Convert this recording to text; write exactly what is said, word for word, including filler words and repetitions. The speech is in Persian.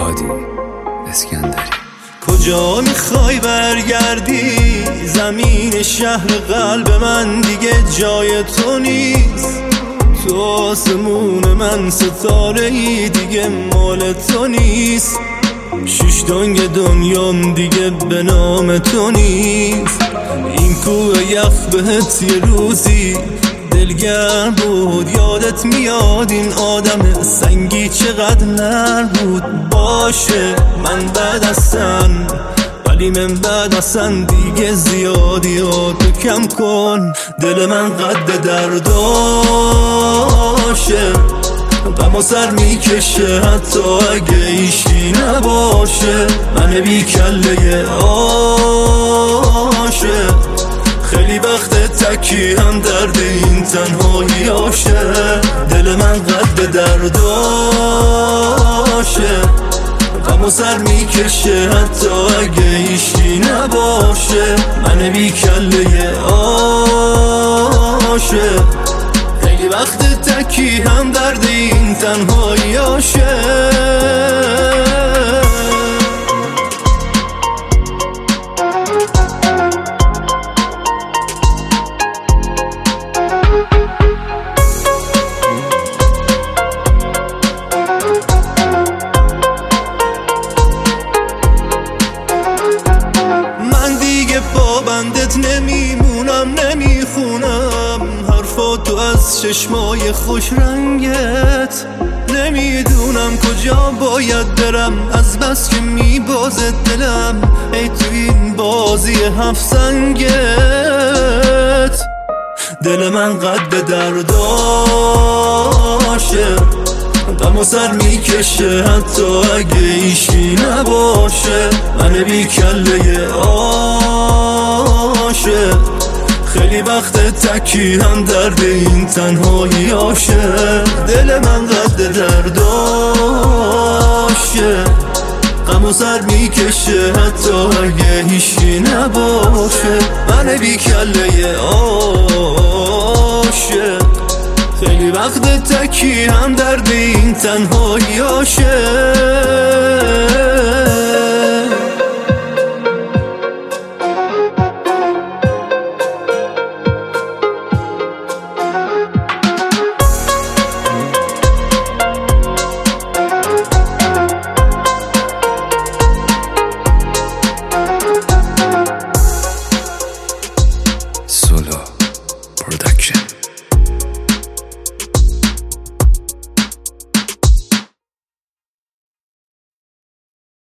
هادی اسکندری. کجا میخوای برگردی؟ زمین شهر قلب من دیگه جای تو نیست. تو آسمون من ستاره‌ای دیگه مال تو نیست. شش دنگ دنیام دیگه به نام تو نیست. این کوه یخ بهت یه روزی دلگرم بود، یادت میاد این آدم سنگی چقدر نرم بود. باشه من بد هستم ولی من بد هستم دیگه، زیادی ها تو کم کن. دل من قد درداشه غم و سر میکشه حتی اگه ایشی نباشه. من بی کله عاشق خیلی وقت تکی هم درد این تنهایی آشه. دل من قد درداشه غم و سر میکشه حتی اگه ایشی نباشه. من بی کله عاشق خیلی وقت تکی هم درد این تنهایی آشه. بندت نمیمونم نمیخونم حرفاتو از چشمای خوش رنگت. نمیدونم کجا باید برم از بس که میبازه دلم ای تو این بازی هفت سنگت. دل من قد درداشه غم و سر میکشه حتی اگه ایشی نباشه. من بی کله عاشق خیلی وقت تکی هم درد این تنهایی آشه. دل من قد درداشه غم و سر میکشه حتی اگه ایشی نباشه. من بی کله عاشق خیلی وقت تکی هم درد این تنهایی آشه. Solo Production.